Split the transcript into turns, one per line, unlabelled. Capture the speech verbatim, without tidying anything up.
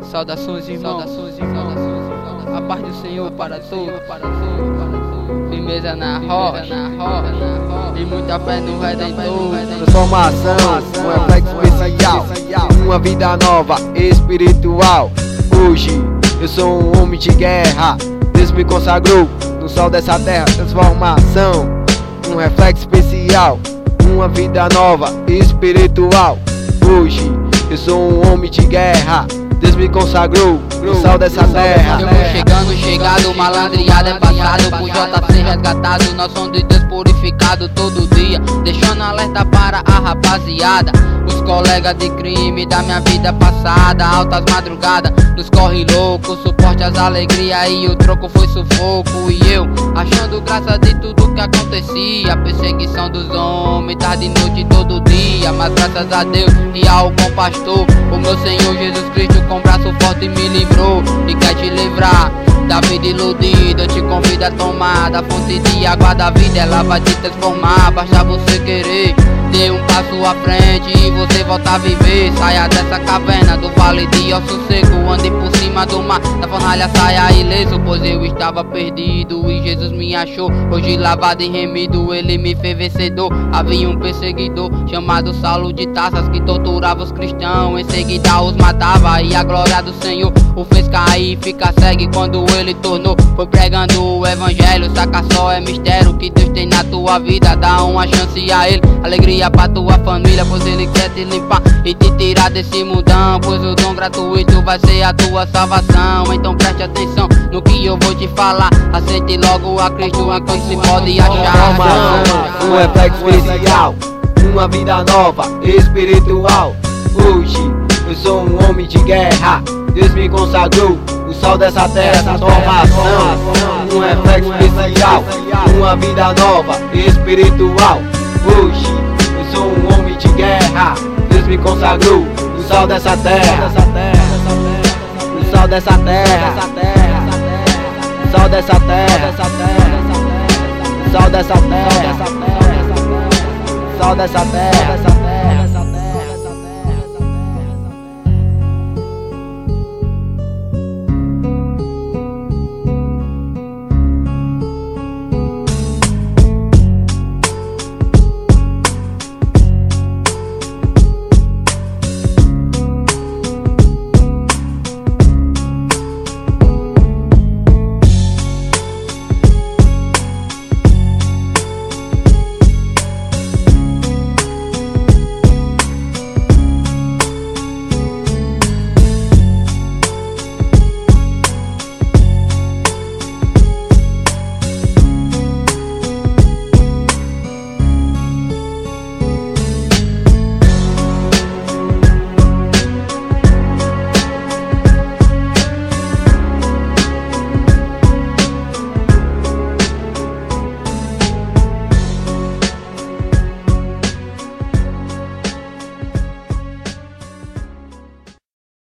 Saudações, irmãos, saudações, irmãos. A paz do Senhor para todos, para todos, para todos. Firmeza na rocha, e muita fé no Redentor.
Transformação, um reflexo especial, uma vida nova, espiritual. Hoje eu sou um homem de guerra, Deus me consagrou no sol dessa terra. Transformação, um reflexo especial, uma vida nova, espiritual. Hoje eu sou um homem de guerra, Deus me consagrou no sal dessa terra.
Eu vou chegando, chegado, malandreado é passado, por J C resgatado, nós somos de Deus purificado todo dia, deixando alerta para a rapaziada, os colegas de crime da minha vida passada, altas madrugadas, nos corre louco, suporte as alegrias e o troco foi sufoco. E eu, achando graça de tudo que acontecia, perseguição dos homens, tarde e noite todo dia, mas graças a Deus e ao bom pastor, o meu Senhor Jesus Cristo com braço forte me livrou e quer te livrar da vida iludida. Eu te convido a tomar da fonte de água da vida, ela vai te transformar, basta você querer. Dê um passo à frente e você volta a viver. Saia dessa caverna do vale de ossos seco, ande por cima do mar, da fornalha saia ileso, pois eu estava perdido e Jesus me achou. Hoje lavado e remido, ele me fez vencedor. Havia um perseguidor chamado Saulo de Tarso, que torturava os cristãos, em seguida os matava, e a glória do Senhor o fez cair e ficar cego. Quando ele tornou, foi pregando o evangelho. Saca só, é mistério que Deus tem na tua vida, dá uma chance a ele, alegria pra tua família, pois ele quer te limpar e te tirar desse mundão, pois o dom gratuito vai ser a tua salvação. Então preste atenção no que eu vou te falar, aceite logo a Cristo enquanto se pode achar.
Um reflexo especial, uma vida nova, espiritual. Hoje eu sou um homem de guerra, Deus me consagrou o sol dessa terra. Transformação, um reflexo especial, uma vida nova, espiritual. Hoje eu sou um homem de guerra, Deus me consagrou o sol dessa terra, o sol dessa terra, o sol dessa terra, o sol dessa terra, o sol dessa terra.